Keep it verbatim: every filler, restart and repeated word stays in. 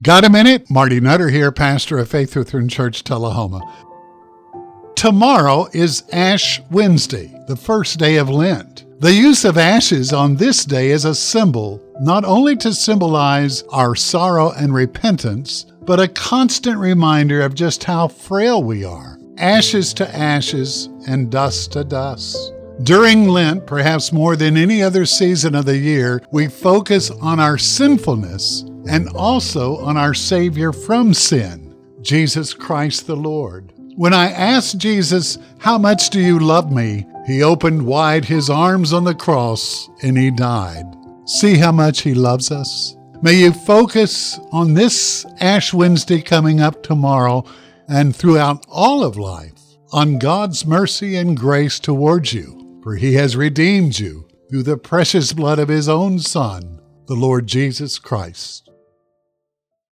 Got a minute? Marty Nutter here, pastor of Faith Lutheran Church, Tullahoma. Tomorrow is Ash Wednesday, the first day of Lent. The use of ashes on this day is a symbol, not only to symbolize our sorrow and repentance, but a constant reminder of just how frail we are. Ashes to ashes and dust to dust. During Lent, perhaps more than any other season of the year, we focus on our sinfulness and also on our Savior from sin, Jesus Christ the Lord. When I asked Jesus, "How much do you love me?" He opened wide his arms on the cross and he died. See how much he loves us? May you focus on this Ash Wednesday coming up tomorrow and throughout all of life on God's mercy and grace towards you, for he has redeemed you through the precious blood of his own Son, the Lord Jesus Christ.